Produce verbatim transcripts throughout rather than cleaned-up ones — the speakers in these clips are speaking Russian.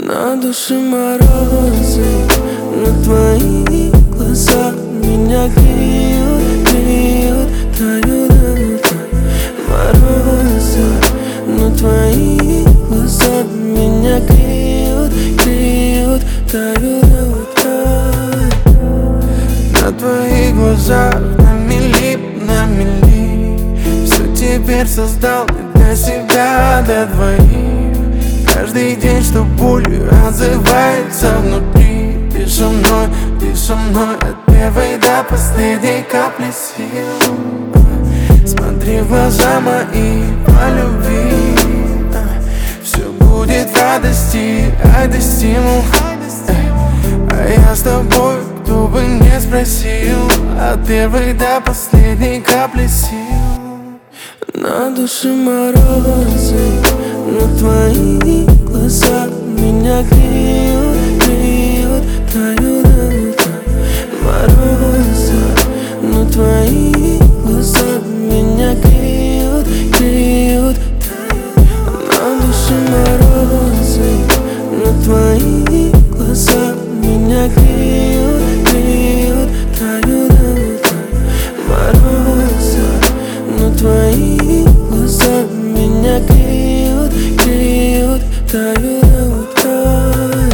На душе морозы, но твои глаза меня греют, греют, тают, тают. Морозы, но твои глаза меня греют, греют, тают, тают. На твоих глазах на мили, на мили. Все теперь создал для себя, для двоих. Каждый день, что болью отзывается внутри. Ты со мной, ты со мной от первой до последней капли сил. Смотри в глаза мои по любви. Все будет в радости, это стимул. А я с тобой, кто бы не спросил, от первой до последней капли сил. На душе морозы, но твои глаза меня греют, греют, тают, тают. Морозы, но твои глаза меня греют, греют, тают. На душе морозы, но твои глаза меня греют, греют, тают, тают. Морозы, но твои глаза меня греют, греют, тают, тают.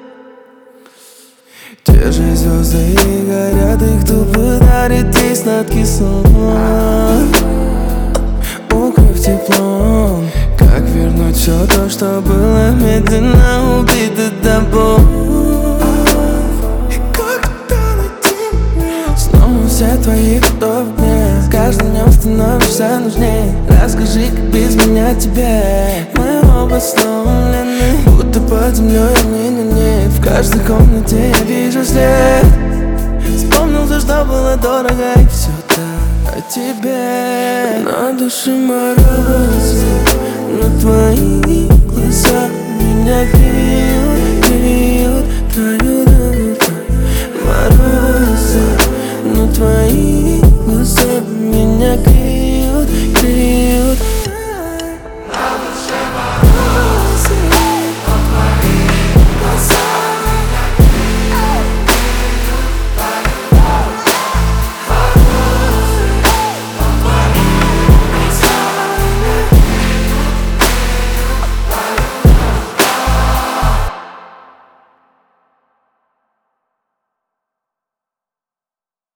Те же звезды и горят, их кто подарит ей сладкий сон. Укрыв теплом, как вернуть все то, что было медленно убито тобой. Снова все твои вдохни, с каждым днем становишься нужней. Расскажи, как без меня тебе. Мы оба сломлены, будто под землей ныне. В каждой комнате я вижу след. Вспомнил все, что было дорого, и все так о тебе. На душе морозы, но твои